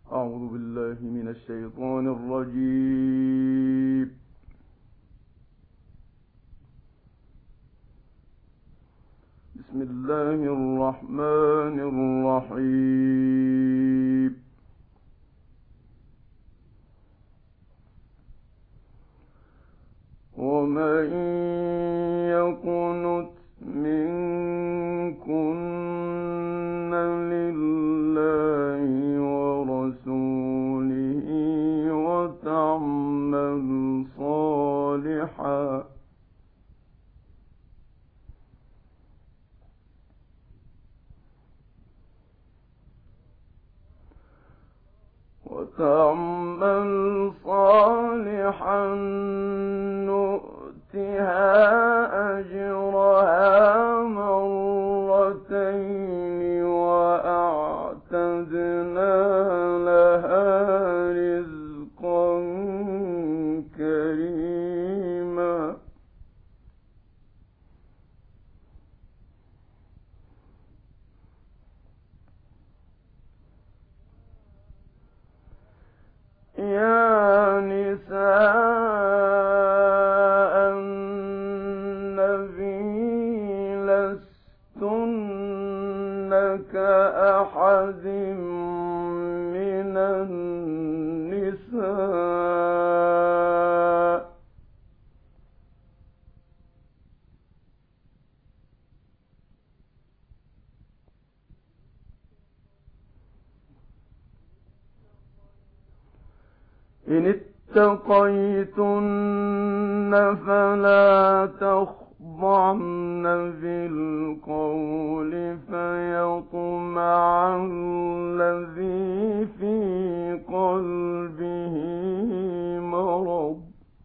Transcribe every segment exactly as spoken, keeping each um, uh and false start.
أعوذ بالله من الشيطان الرجيم. بسم الله الرحمن الرحيم. ومن يقنت منكن لله ورسوله وتعمل صالحا وتعمل صالحا نؤتها أجرها مرتين وأعتدنا لها رزقا كريما. يا نساء النبي لستن كأحد من النساء إن اتقيتن فلا تخضعن بالقول فيطمع الذي في قلبه مرض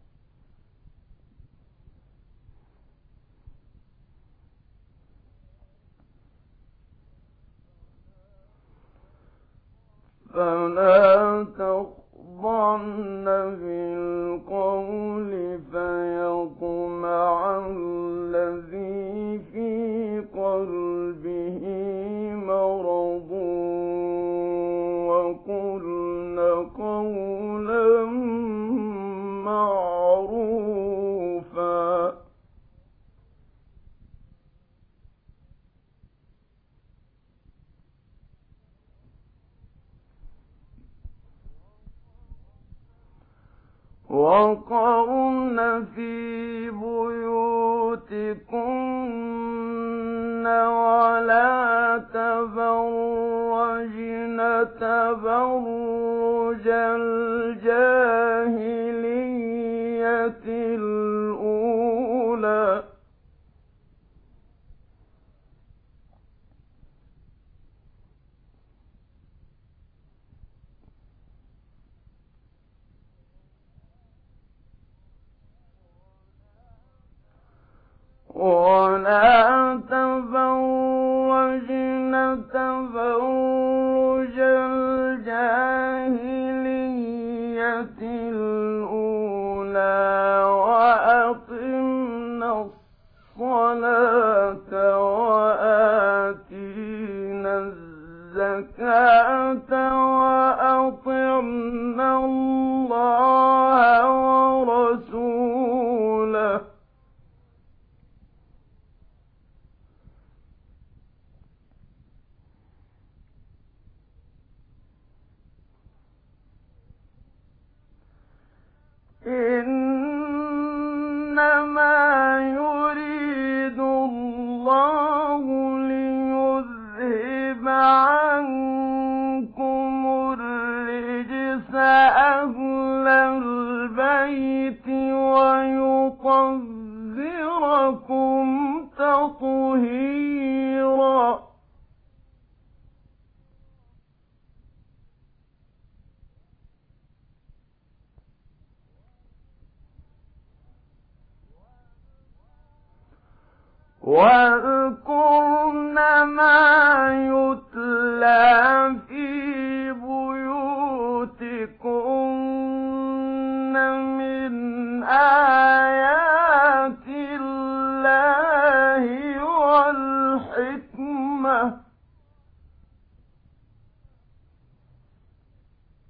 فلا تخضعن بالقول فيطمع الذي في قلبه مرض وقلن قولا معروفا. وقرن في بيوتكن ولا تبرجن تبرج الجاهلية الأولى ولا تبرجن تبرج الجاهلية الأولى وأقمنا الصلاة وآتينا الزكاة وأطعنا الله ورسوله إنما يريد الله ليذهب عنكم الرجس أهل البيت ويطهركم تطهيرا. واذكرن ما يتلى في بيوتكن من آيات الله والحكمة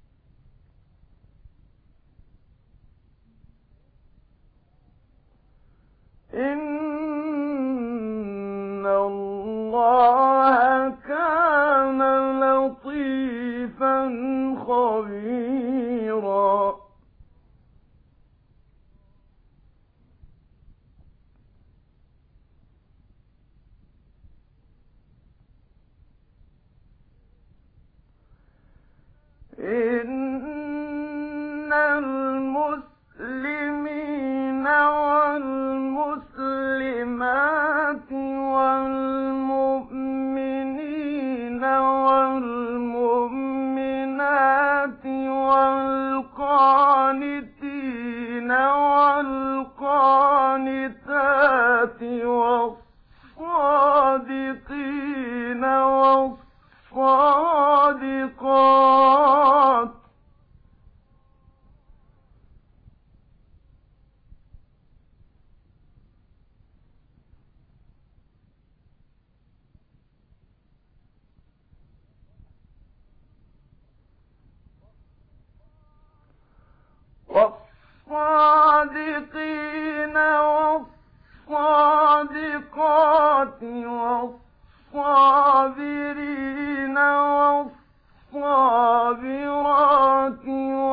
والصابرات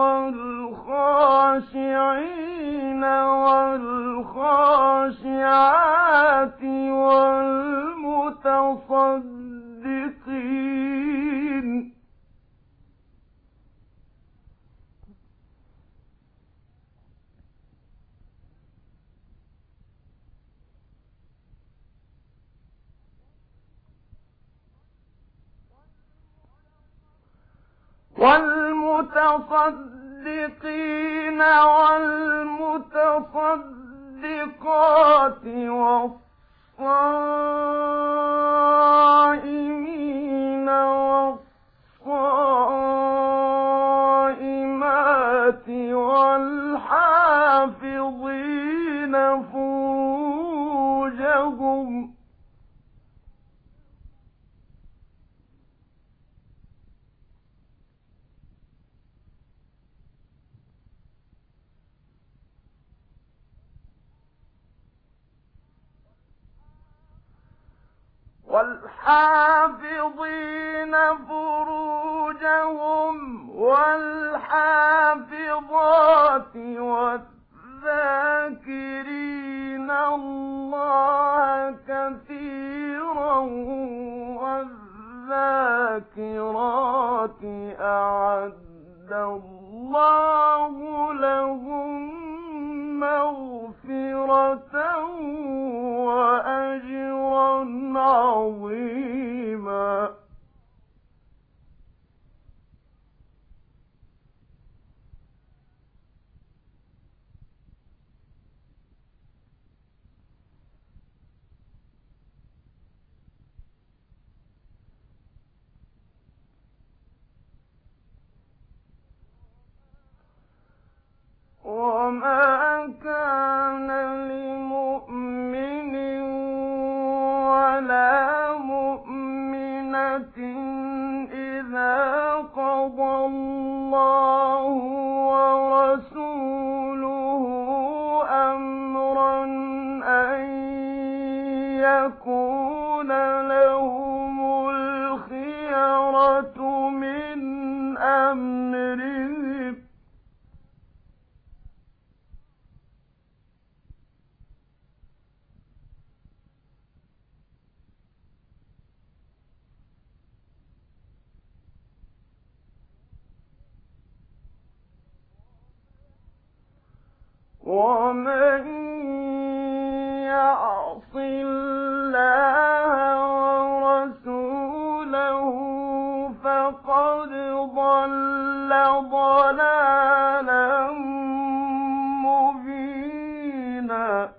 والخاشعين والخاشعات والمتصدقين والمتصدقين والمتصدقات والصائمين والصائمات والحافظين فروجهم والحافظين فروجهم والحافظات والذاكرين الله كثيرا والذاكرات أعد الله لهم مغفرة وأجرا عظيما وما كان لمؤمن ولا مؤمنة إذا قضى الله ورسوله أمرا أن يكون لهم الخيرة من أمرهم ومن يعص الله ورسوله فقد ضل ضلالا مبينا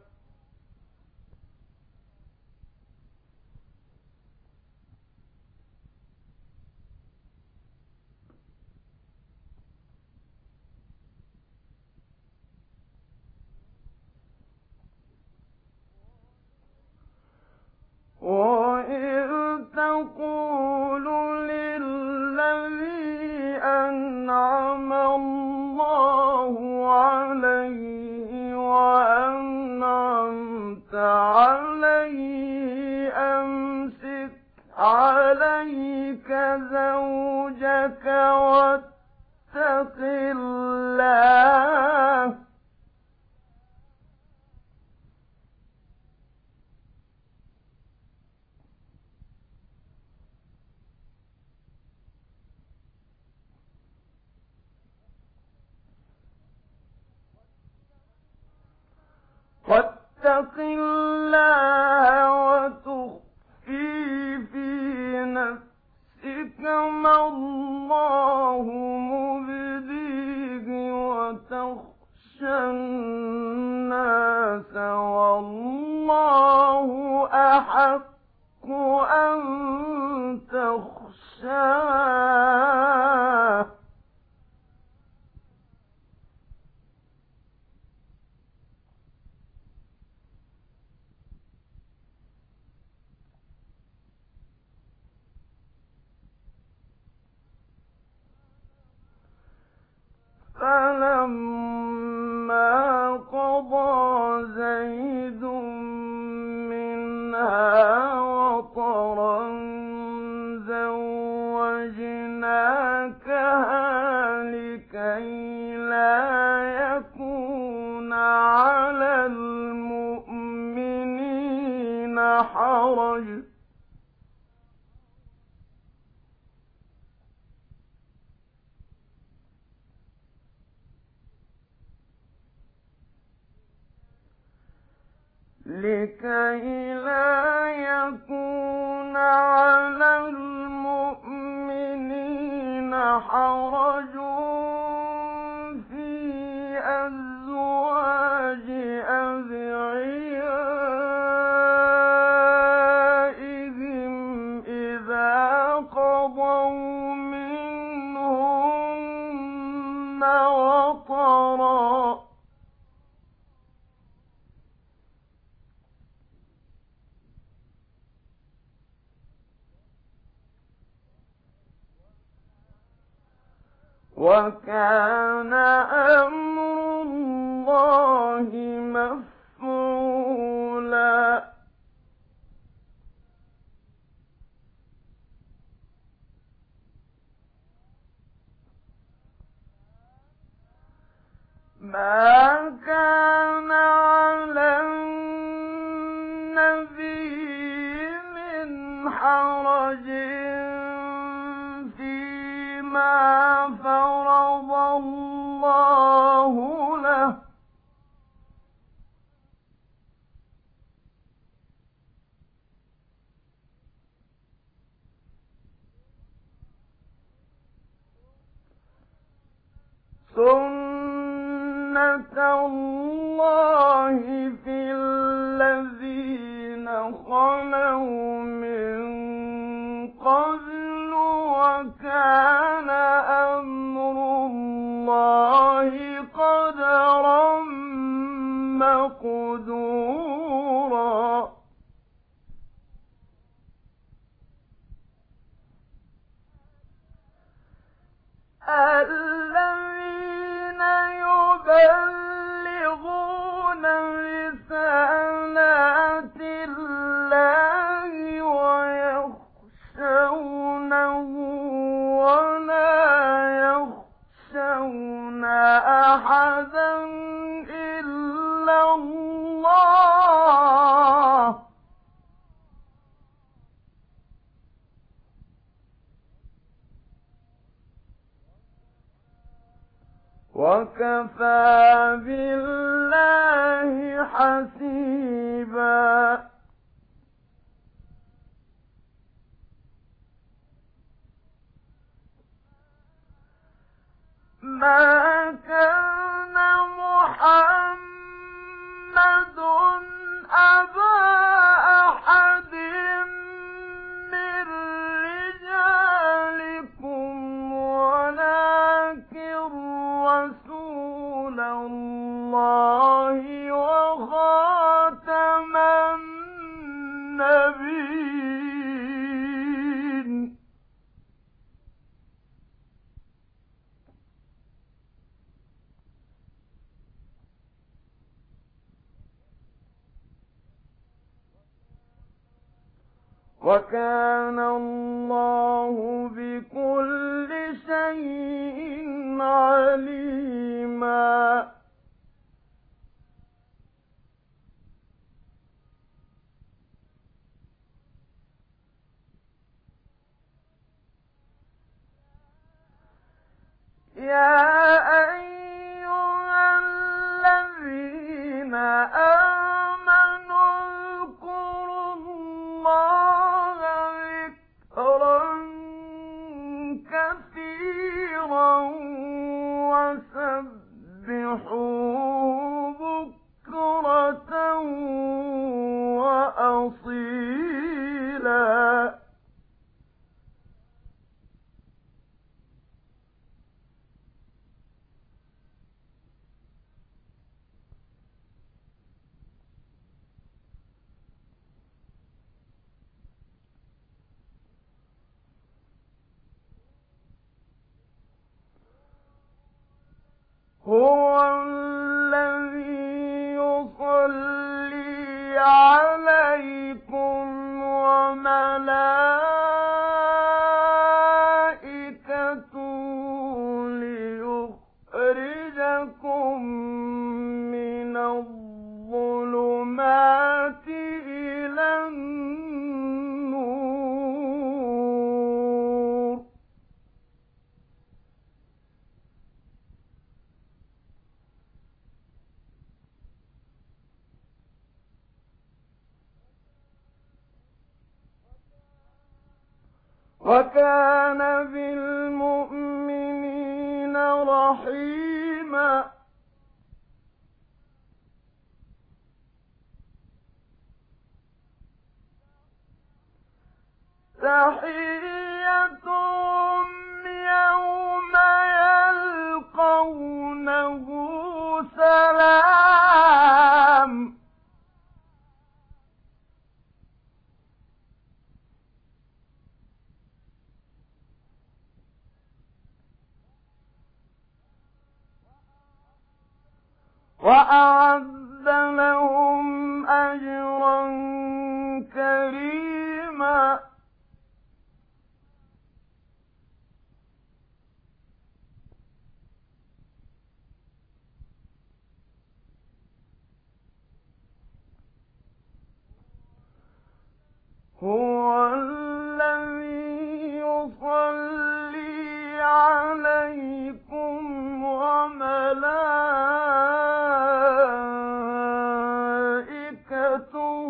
وإذ تقول للذي أنعم الله عليه وأنعمت عليه أمسك عليك زوجك واتق الله واتق الله وتخفي في نفسك ما الله مبديه وتخشى الناس والله أحق أن تخشاه فلما قضى زيد منها وطرا زوجناكها لكي لا يكون على المؤمنين حرج في أزواج أدعيائهم إذا قضوا منهن وطرا. وكان أمر الله مفعولا. ما كان على النبي من حرج فيما فرض الله له، سنة الله في الذين خلوا من قبل، وكان أمر الله قدرا مقدورا. الذين يبلغون رسالات الله ويخشونه ولا يخشون أحدا إلا الله، وكفى بالله حسيبا. ما كان محمد أبا أحد من رجالكم ولكن رسول الله وخاتم النبيين. وكان الله بكل شيء عليما. يا أيها الذين آمنوا اذكروا الله ذكرا كثيرا وسبحوه بكرة وأصيلا. هو الذي يصلي عليكم وملائكته ليخرجكم من الظلمات إلى النور. وكان بالمؤمنين رحيما تحيتهم يوم يلقونه سلام وأعد لهم أجرا كريما هو الذي يصلي عليكم وملائكته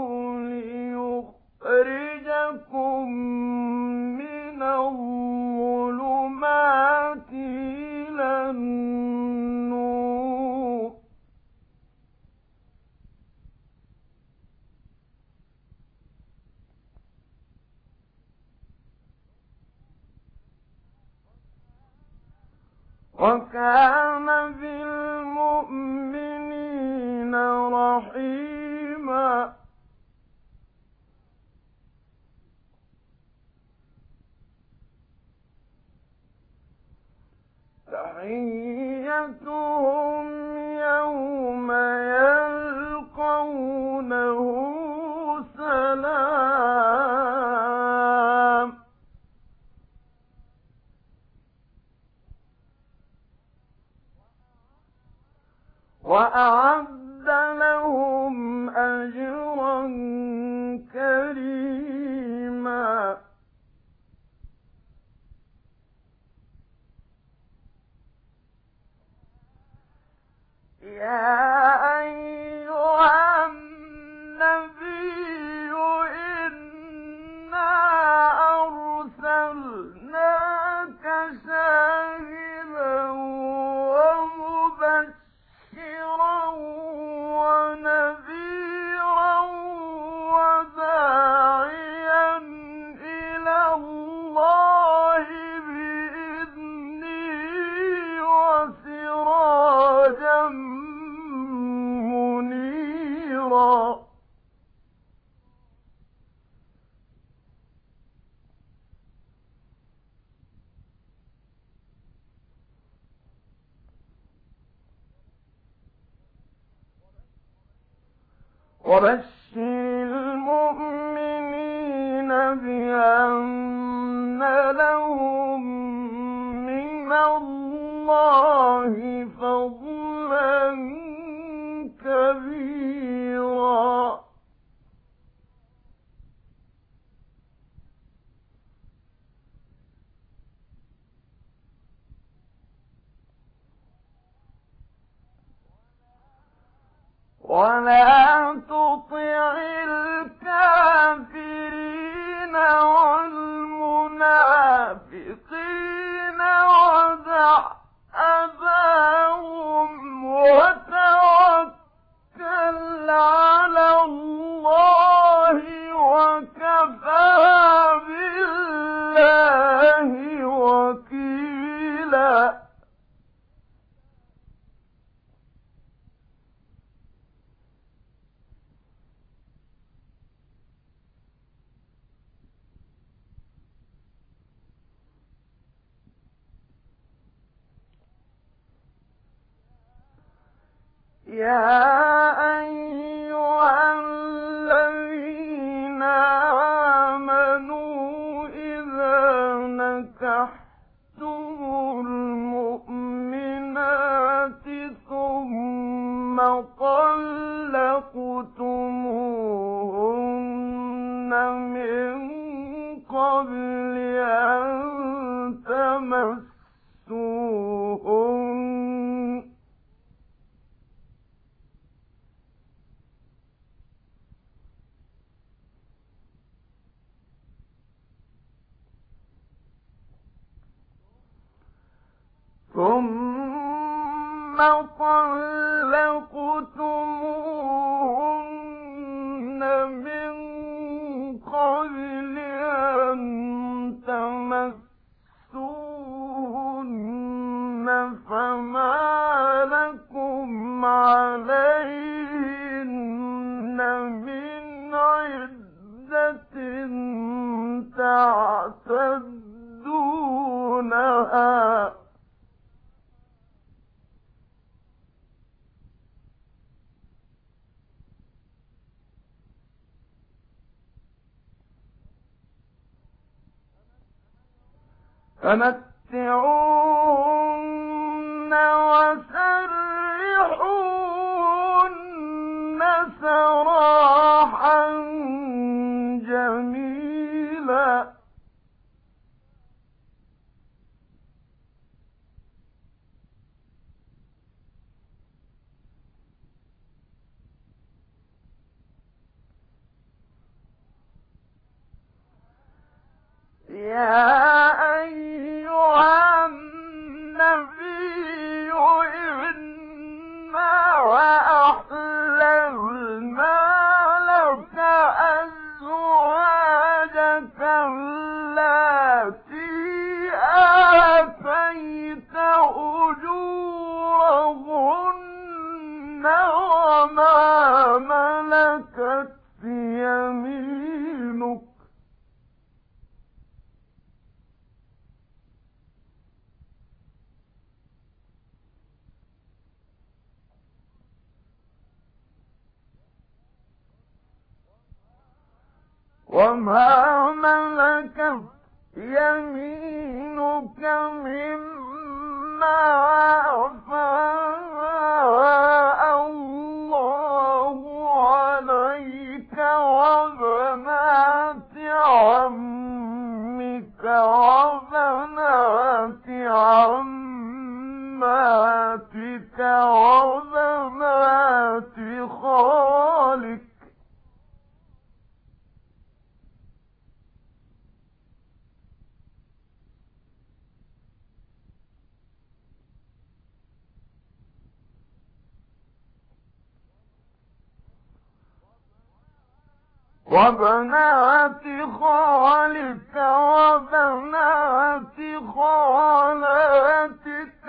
ليخرجكم من الظلمات إلى النور وكان بالمؤمنين رحيما تحيتهم يوم يلقونه سلام وأعد لهم أجرا كريما يا أيها النبي إنا أرسلناك شاهدا ومبشرا ونذيرا وداعيا إلى الله بإذنه وسراجا منيرا وبشر المؤمنين بأن لهم من الله فضلا كبيرا ولا تطع الكافرين والمنافقين ودع أذاهم وتوكل على الله وكفى بالله وكيلا يا أيها الذين آمنوا إذا نكحتم المؤمنات ثم طلقتموهن من قبل أن تمسوهن طلقتموهن من قبل أن تمسوهن فما لكم عليهن من عدة تعتدونها فمتعوهن وسرحوهن سراحا جميلا يا أيها النبي إنا وأحللنا لك أزواجك اللاتي آتيت أجورهن وما ملكت يمينك وما ملكت يمينك مما أفاء الله عليك وبنات عمك وبنات عماتك وبنات خالك وبنات خالك وبنات خالاتك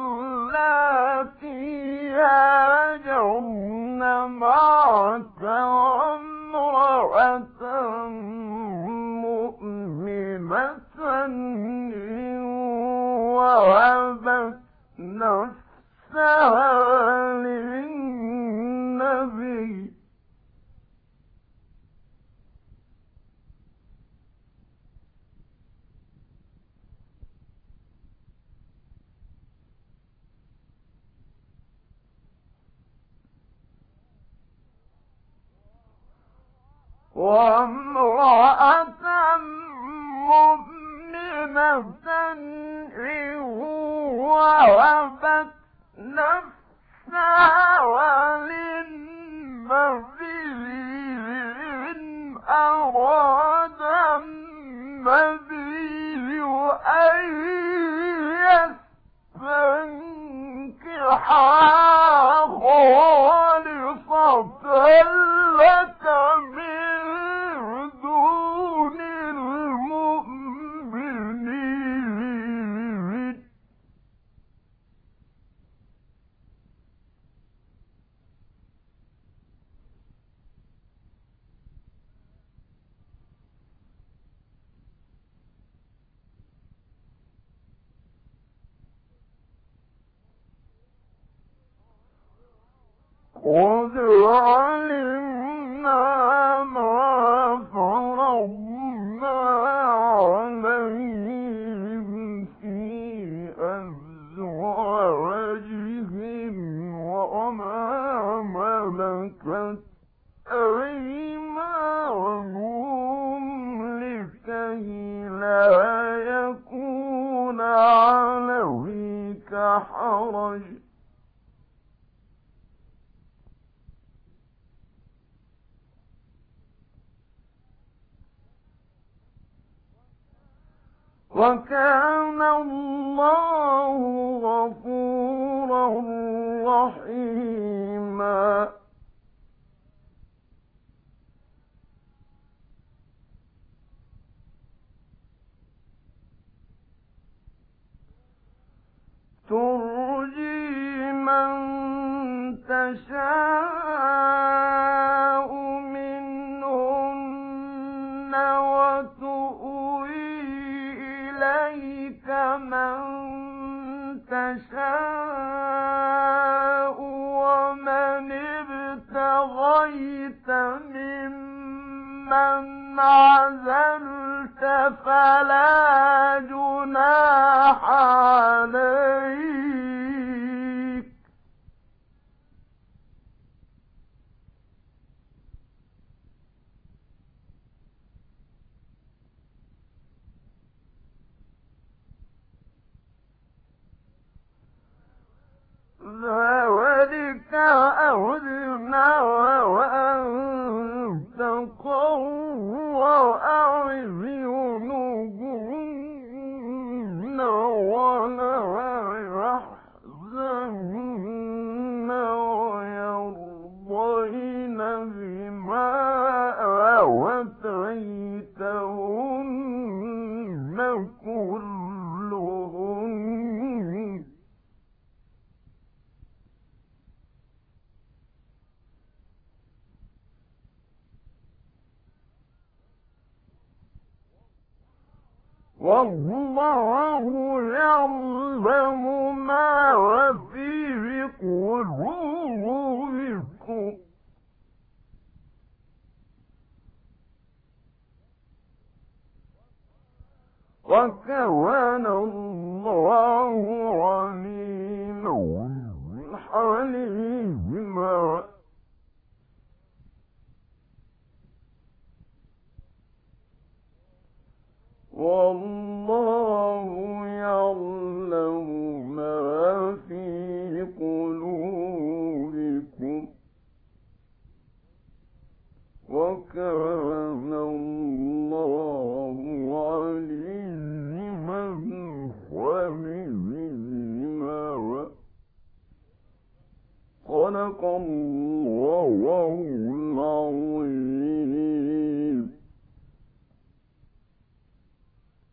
اللاتي هاجرن معك وامرأة مؤمنة إن وهبت نفسها للنبي وامرأة مؤمنة إن وهبت نفسها للنبي إن أراد النبي أن يستنكحها خالصة لك من دون المؤمنين قد علمنا ما فرضنا عليهم في أزواجهم وما ملكت أيمانهم لكي لا يكون عليك حرج وكان الله غفورا ذلك من تشاء ومن ابتغيت ممن عزلت فلا جناح عليك ذلك أهدنا وأن تقر أعينهن ولا يحزن ويرضين بما آتيتهن كلهن والله يعلم ما في قلوبكم وكان الله عليما حليما والله يعلم ما في قلوبكم وكان الله عليما خبيرا صدق الله